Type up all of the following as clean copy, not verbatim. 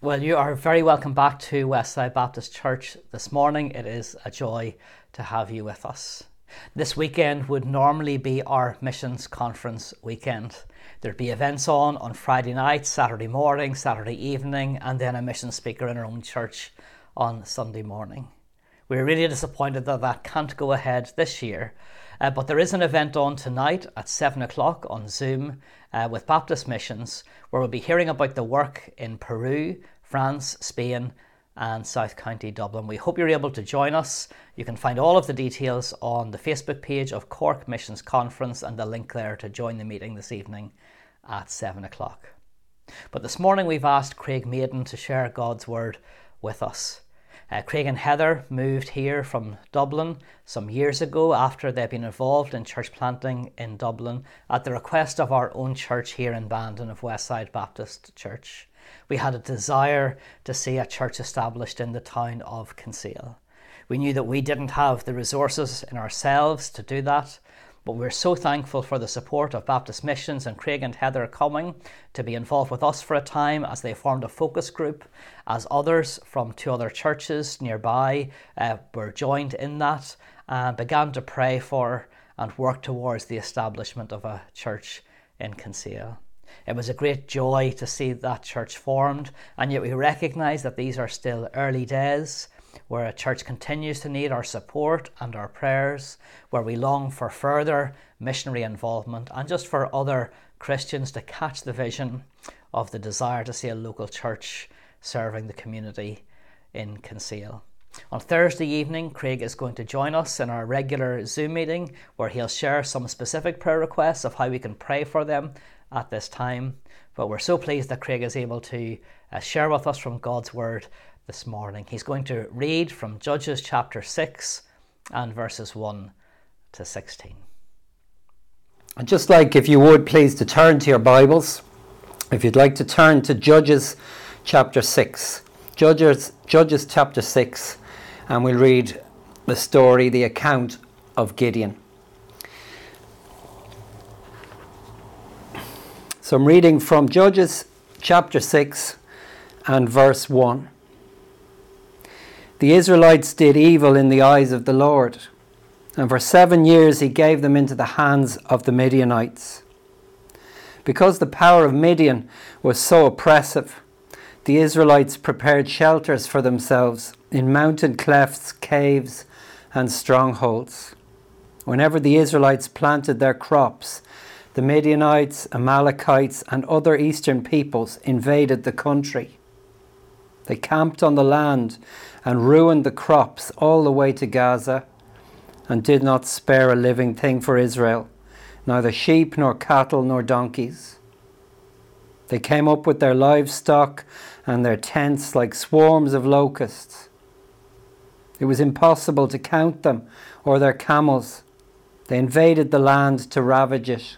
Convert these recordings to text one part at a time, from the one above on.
Well, you are very welcome back to Westside Baptist Church this morning. It is a joy to have you with us. This weekend would normally be our missions conference weekend. There'd be events on Friday night, Saturday morning, Saturday evening, and then a mission speaker in our own church on Sunday morning. We're really disappointed that can't go ahead this year. But there is an event on tonight at 7 o'clock on Zoom with Baptist Missions, where we'll be hearing about the work in Peru, France, Spain and South County Dublin. We hope you're able to join us. You can find all of the details on the Facebook page of Cork Missions Conference and the link there to join the meeting this evening at 7 o'clock. But this morning we've asked Craig Maiden to share God's Word with us. Craig and Heather moved here from Dublin some years ago after they'd been involved in church planting in Dublin at the request of our own church here in Bandon of Westside Baptist Church. We had a desire to see a church established in the town of Kinsale. We knew that we didn't have the resources in ourselves to do that, but we're so thankful for the support of Baptist Missions and Craig and Heather coming to be involved with us for a time as they formed a focus group, as others from two other churches nearby were joined in that and began to pray for and work towards the establishment of a church in Kinsale. It was a great joy to see that church formed, and yet we recognise that these are still early days, where a church continues to need our support and our prayers, where we long for further missionary involvement and just for other Christians to catch the vision of the desire to see a local church serving the community in Kinsale. On Thursday evening, Craig is going to join us in our regular Zoom meeting, where he'll share some specific prayer requests of how we can pray for them at this time. But we're so pleased that Craig is able to share with us from God's Word this morning. He's going to read from Judges chapter 6 and verses 1 to 16. I'd just like, if you would please, to turn to your Bibles. If you'd like to turn to Judges chapter 6. Judges chapter 6, and we'll read the story, the account of Gideon. So I'm reading from Judges chapter 6 and verse 1. The Israelites did evil in the eyes of the Lord, and for 7 years he gave them into the hands of the Midianites. Because the power of Midian was so oppressive, the Israelites prepared shelters for themselves in mountain clefts, caves, and strongholds. Whenever the Israelites planted their crops, the Midianites, Amalekites, and other eastern peoples invaded the country. They camped on the land and ruined the crops all the way to Gaza, and did not spare a living thing for Israel, neither sheep nor cattle nor donkeys. They came up with their livestock and their tents like swarms of locusts. It was impossible to count them or their camels. They invaded the land to ravage it.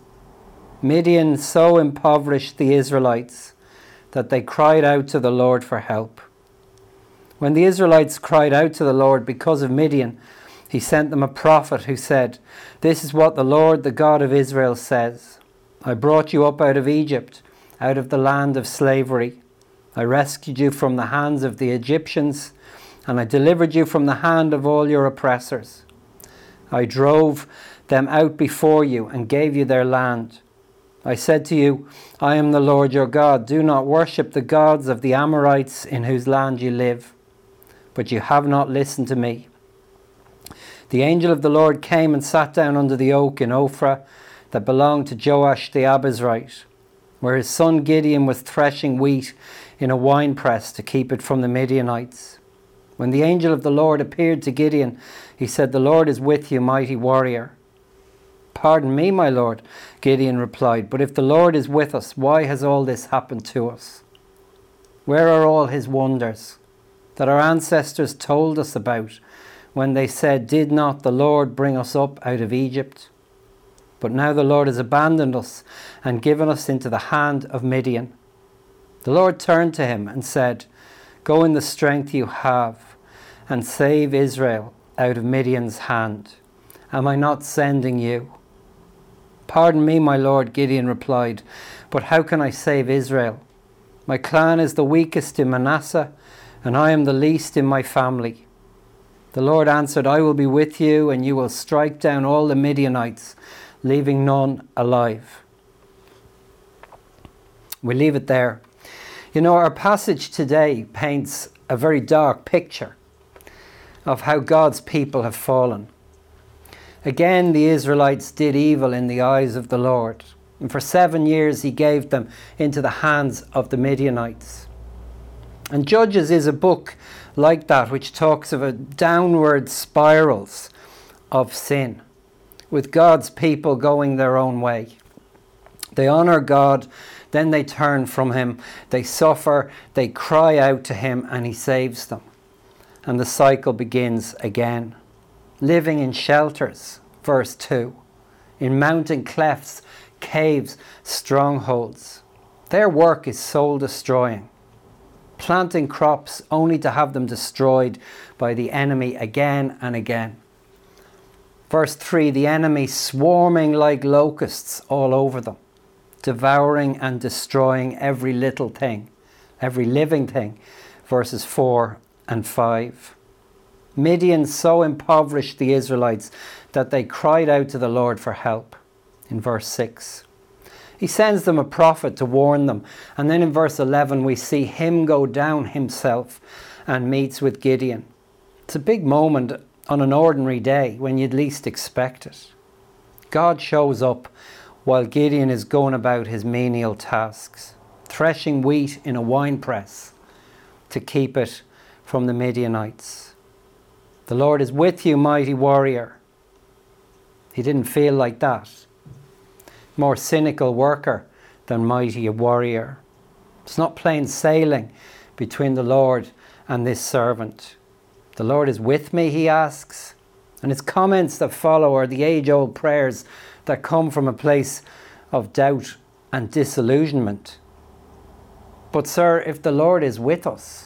Midian so impoverished the Israelites that they cried out to the Lord for help. When the Israelites cried out to the Lord because of Midian, he sent them a prophet who said, "This is what the Lord, the God of Israel, says. I brought you up out of Egypt, out of the land of slavery. I rescued you from the hands of the Egyptians, and I delivered you from the hand of all your oppressors. I drove them out before you and gave you their land. I said to you, I am the Lord your God. Do not worship the gods of the Amorites in whose land you live. But you have not listened to me. The angel of the Lord came and sat down under the oak in Ophrah that belonged to Joash the Abiezrite, where his son Gideon was threshing wheat in a winepress to keep it from the Midianites. When the angel of the Lord appeared to Gideon, he said, "The Lord is with you, mighty warrior." "Pardon me, my Lord," Gideon replied, "but if the Lord is with us, why has all this happened to us? Where are all his wonders that our ancestors told us about when they said, 'Did not the Lord bring us up out of Egypt?' But now the Lord has abandoned us and given us into the hand of Midian." The Lord turned to him and said, "Go in the strength you have and save Israel out of Midian's hand. Am I not sending you?" "Pardon me, my Lord," Gideon replied, "but how can I save Israel?" My clan is the weakest in Manasseh, and I am the least in my family. The Lord answered, I will be with you, and you will strike down all the Midianites, leaving none alive. We leave it there. You know, our passage today paints a very dark picture of how God's people have fallen. Again, the Israelites did evil in the eyes of the Lord. And for 7 years he gave them into the hands of the Midianites. And Judges is a book like that, which talks of a downward spirals of sin, with God's people going their own way. They honour God, then they turn from him, they suffer, they cry out to him, and he saves them. And the cycle begins again. Living in shelters, verse 2, in mountain clefts, caves, strongholds. Their work is soul destroying. Planting crops only to have them destroyed by the enemy again and again. Verse 3, the enemy swarming like locusts all over them, devouring and destroying every little thing, every living thing. Verses 4 and 5. Midian so impoverished the Israelites that they cried out to the Lord for help. In verse 6. He sends them a prophet to warn them. And then in verse 11 we see him go down himself and meets with Gideon. It's a big moment on an ordinary day when you'd least expect it. God shows up while Gideon is going about his menial tasks, threshing wheat in a winepress to keep it from the Midianites. The Lord is with you, mighty warrior. He didn't feel like that. More cynical worker than mighty warrior. It's not plain sailing between the Lord and this servant. The Lord is with me, he asks. And his comments that follow are the age-old prayers that come from a place of doubt and disillusionment. But sir, if the Lord is with us,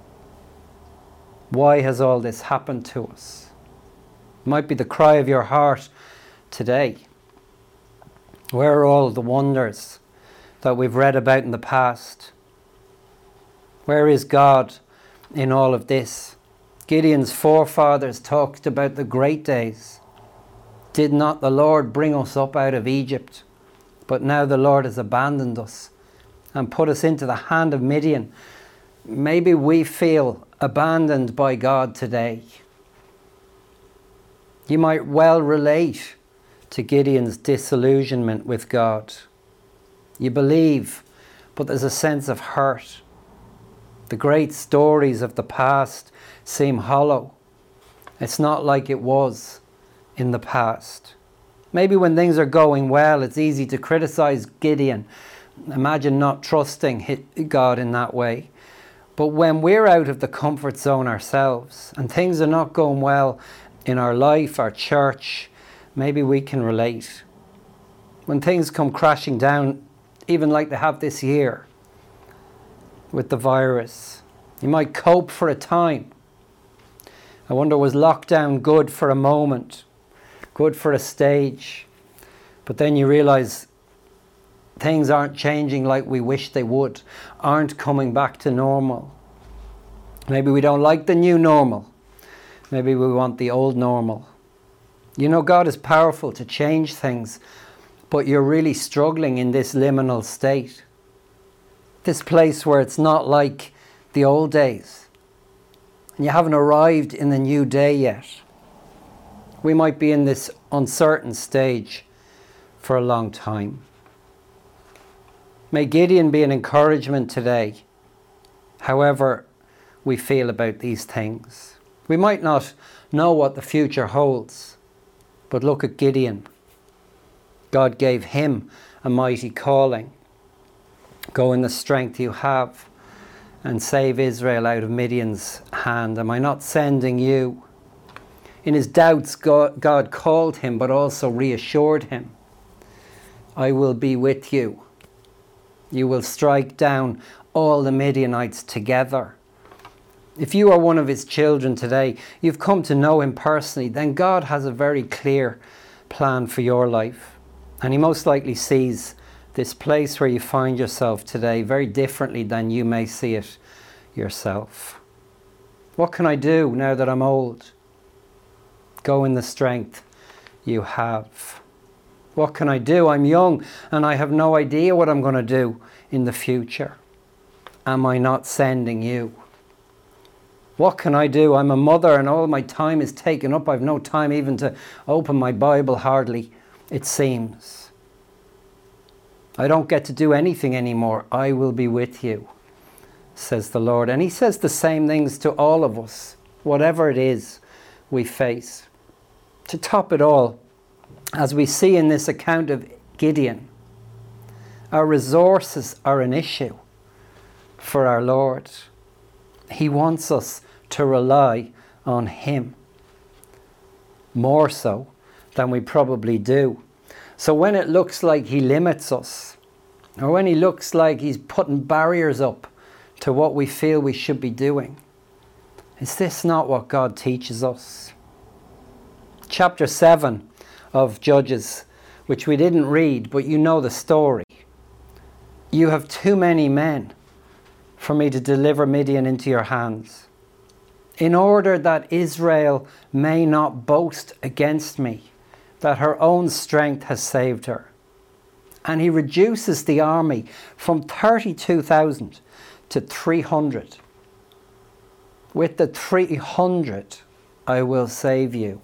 why has all this happened to us? It might be the cry of your heart today. Where are all the wonders that we've read about in the past? Where is God in all of this? Gideon's forefathers talked about the great days. Did not the Lord bring us up out of Egypt? But now the Lord has abandoned us and put us into the hand of Midian. Maybe we feel abandoned by God today. You might well relate to Gideon's disillusionment with God. You believe, but there's a sense of hurt. The great stories of the past seem hollow. It's not like it was in the past. Maybe when things are going well, it's easy to criticize Gideon. Imagine not trusting God in that way. But when we're out of the comfort zone ourselves and things are not going well in our life, our church, maybe we can relate. When things come crashing down, even like they have this year with the virus, you might cope for a time. I wonder, was lockdown good for a moment, good for a stage? But then you realize things aren't changing like we wish they would, aren't coming back to normal. Maybe we don't like the new normal. Maybe we want the old normal. You know, God is powerful to change things, but you're really struggling in this liminal state. This place where it's not like the old days. And you haven't arrived in the new day yet. We might be in this uncertain stage for a long time. May Gideon be an encouragement today, however we feel about these things. We might not know what the future holds. But look at Gideon. God gave him a mighty calling. Go in the strength you have and save Israel out of Midian's hand. Am I not sending you? In his doubts, God called him, but also reassured him. I will be with you. You will strike down all the Midianites together. If you are one of his children today, you've come to know him personally, then God has a very clear plan for your life. And he most likely sees this place where you find yourself today very differently than you may see it yourself. What can I do now that I'm old? Go in the strength you have. What can I do? I'm young and I have no idea what I'm going to do in the future. Am I not sending you? What can I do? I'm a mother and all my time is taken up. I've no time even to open my Bible, hardly, it seems. I don't get to do anything anymore. I will be with you, says the Lord. And he says the same things to all of us, whatever it is we face. To top it all, as we see in this account of Gideon, our resources are an issue for our Lord. He wants us to rely on him more so than we probably do. So when it looks like he limits us, or when he looks like he's putting barriers up to what we feel we should be doing, is this not what God teaches us? Chapter 7 of Judges, which we didn't read, but you know the story. You have too many men for me to deliver Midian into your hands, in order that Israel may not boast against me, that her own strength has saved her. And he reduces the army from 32,000 to 300. With the 300, I will save you.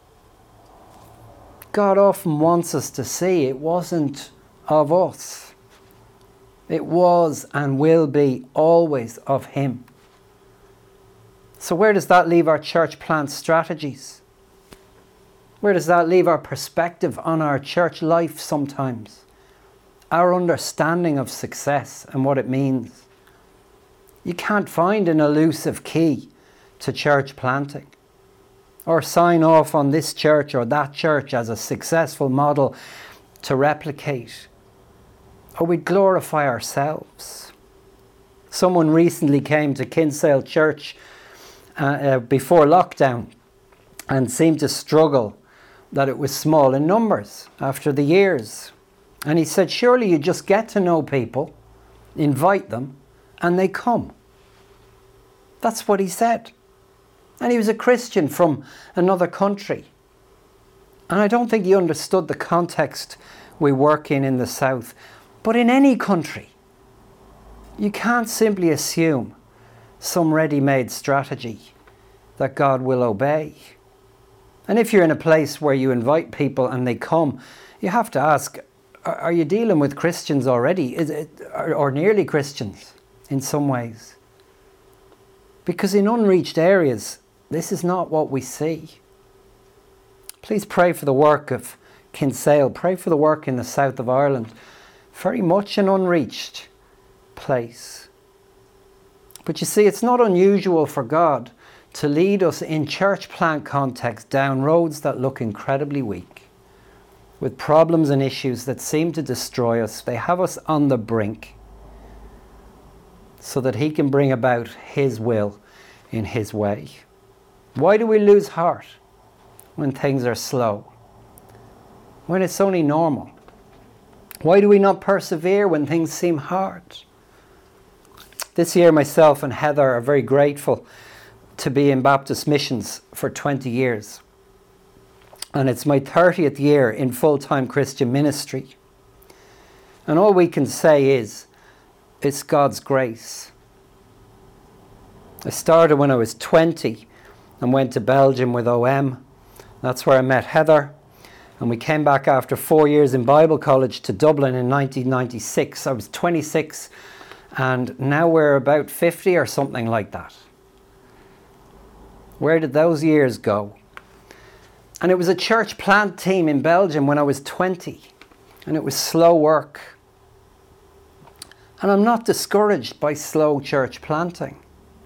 God often wants us to see it wasn't of us. It was and will be always of him. So where does that leave our church plant strategies? Where does that leave our perspective on our church life sometimes? Our understanding of success and what it means. You can't find an elusive key to church planting, or sign off on this church or that church as a successful model to replicate, or we glorify ourselves. Someone recently came to Kinsale Church before lockdown and seemed to struggle that it was small in numbers after the years. And he said, surely you just get to know people, invite them, and they come. That's what he said. And he was a Christian from another country. And I don't think he understood the context we work in the South. But in any country, you can't simply assume some ready-made strategy that God will obey. And if you're in a place where you invite people and they come, you have to ask, are you dealing with Christians already? Is it, or nearly Christians in some ways? Because in unreached areas, this is not what we see. Please pray for the work of Kinsale. Pray for the work in the south of Ireland. Very much an unreached place. But you see, it's not unusual for God to lead us in church plant context down roads that look incredibly weak, with problems and issues that seem to destroy us. They have us on the brink, so that he can bring about his will in his way. Why do we lose heart when things are slow? When it's only normal? Why do we not persevere when things seem hard? This year, myself and Heather are very grateful to be in Baptist Missions for 20 years. And it's my 30th year in full-time Christian ministry. And all we can say is, it's God's grace. I started when I was 20 and went to Belgium with OM. That's where I met Heather. And we came back after 4 years in Bible college to Dublin in 1996. I was 26 and now we're about 50 or something like that. Where did those years go? And it was a church plant team in Belgium when I was 20. And it was slow work. And I'm not discouraged by slow church planting.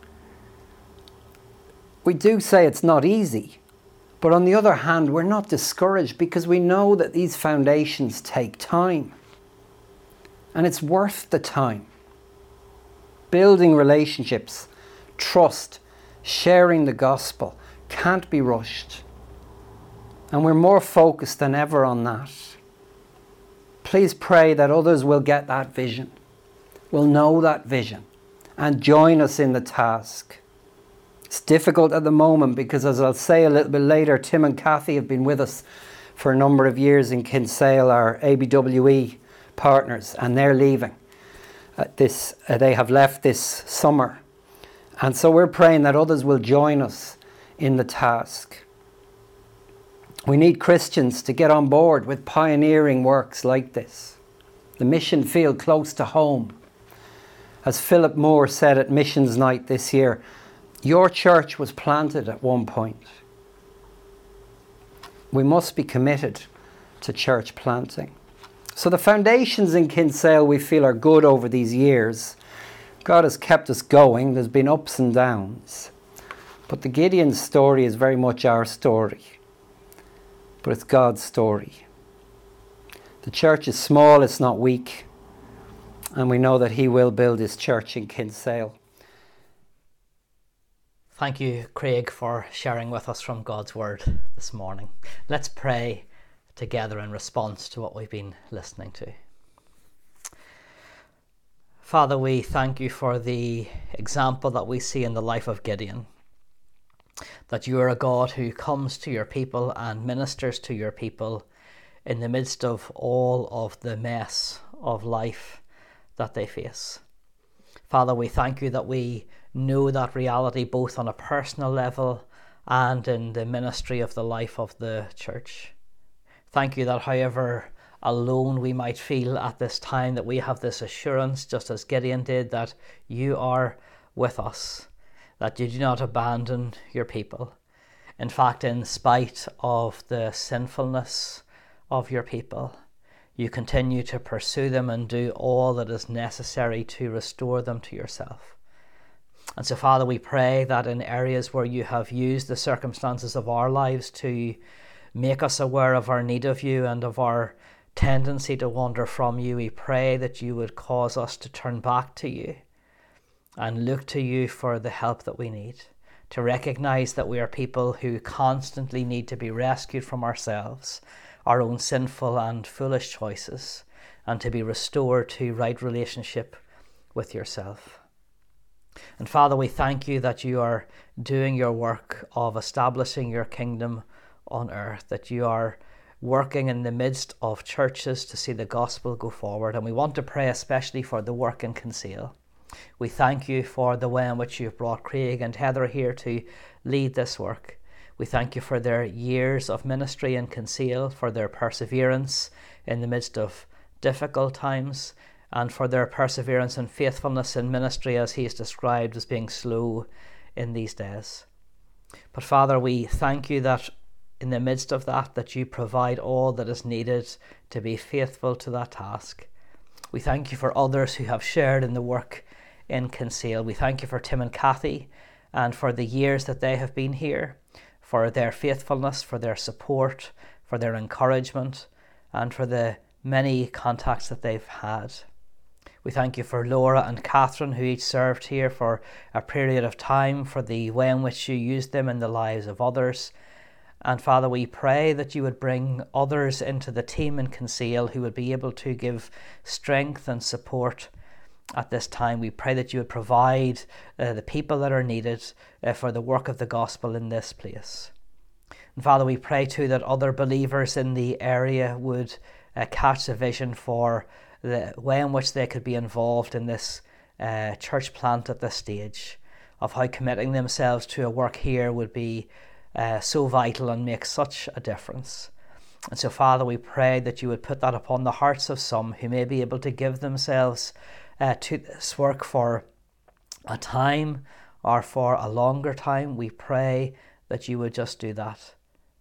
We do say it's not easy. But on the other hand, we're not discouraged because we know that these foundations take time. And it's worth the time. Building relationships, trust, sharing the gospel can't be rushed. And we're more focused than ever on that. please pray that others will get that vision, will know that vision, and join us in the task. It's difficult at the moment because, as I'll say a little bit later, Tim and Kathy have been with us for a number of years in Kinsale, our ABWE partners, and they're leaving. They have left this summer. And so we're praying that others will join us in the task. We need Christians to get on board with pioneering works like this. The mission field close to home. As Philip Moore said at Missions Night this year, your church was planted at one point. We must be committed to church planting. So the foundations in Kinsale we feel are good over these years. God has kept us going. There's been ups and downs. But the Gideon story is very much our story. But it's God's story. The church is small, it's not weak. And we know that He will build His church in Kinsale. Thank you, Craig, for sharing with us from God's Word this morning. Let's pray together in response to what we've been listening to. Father, we thank you for the example that we see in the life of Gideon, that you are a God who comes to your people and ministers to your people in the midst of all of the mess of life that they face. Father, we thank you that we know that reality both on a personal level and in the ministry of the life of the church. Thank you that however alone we might feel at this time, that we have this assurance, just as Gideon did, that you are with us, that you do not abandon your people. In fact, in spite of the sinfulness of your people, you continue to pursue them and do all that is necessary to restore them to yourself. And so, Father, we pray that in areas where you have used the circumstances of our lives to make us aware of our need of you and of our tendency to wander from you, we pray that you would cause us to turn back to you and look to you for the help that we need, to recognize that we are people who constantly need to be rescued from ourselves, our own sinful and foolish choices, and to be restored to right relationship with yourself. And Father, we thank you that you are doing your work of establishing your kingdom on earth, that you are working in the midst of churches to see the gospel go forward. And we want to pray especially for the work in Kinsale. We thank you for the way in which you've brought Craig and Heather here to lead this work. We thank you for their years of ministry in Kinsale, for their perseverance in the midst of difficult times, and for their perseverance and faithfulness in ministry as he is described as being slow in these days. But Father, we thank you that in the midst of that you provide all that is needed to be faithful to that task. We thank you for others who have shared in the work in Kinsale. We thank you for Tim and Kathy and for the years that they have been here, for their faithfulness, for their support, for their encouragement, and for the many contacts that they've had. We thank you for Laura and Catherine, who each served here for a period of time, for the way in which you used them in the lives of others. And Father, we pray that you would bring others into the team in Kinsale who would be able to give strength and support at this time. We pray that you would provide the people that are needed for the work of the gospel in this place. And Father, we pray too that other believers in the area would catch the vision for the way in which they could be involved in this church plant at this stage, of how committing themselves to a work here would be so vital and make such a difference. And so, Father, we pray that you would put that upon the hearts of some who may be able to give themselves to this work for a time or for a longer time. We pray that you would just do that.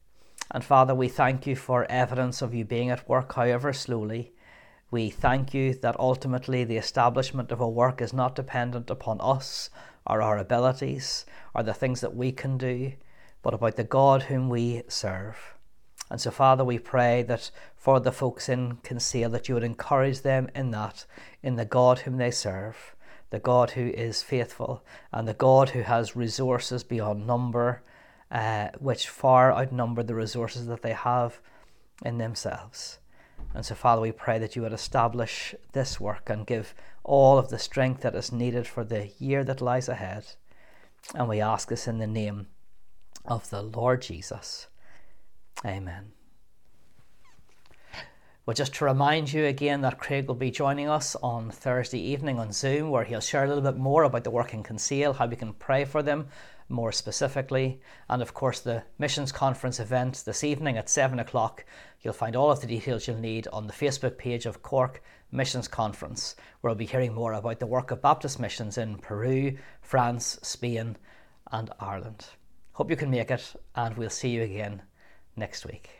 And Father, we thank you for evidence of you being at work, however slowly. We thank you that ultimately the establishment of a work is not dependent upon us or our abilities or the things that we can do, but about the God whom we serve. And so, Father, we pray that for the folks in Kinsale, that you would encourage them in that, in the God whom they serve, the God who is faithful, and the God who has resources beyond number, which far outnumber the resources that they have in themselves. And so, Father, we pray that you would establish this work and give all of the strength that is needed for the year that lies ahead. And we ask this in the name of the Lord Jesus. Amen. Well, just to remind you again that Craig will be joining us on Thursday evening on Zoom, where he'll share a little bit more about the work in Kinsale, how we can pray for them more specifically. And of course, the Missions Conference event this evening at 7 o'clock. You'll find all of the details you'll need on the Facebook page of Cork Missions Conference, where we'll be hearing more about the work of Baptist missions in Peru, France, Spain and Ireland. Hope you can make it, and we'll see you again next week.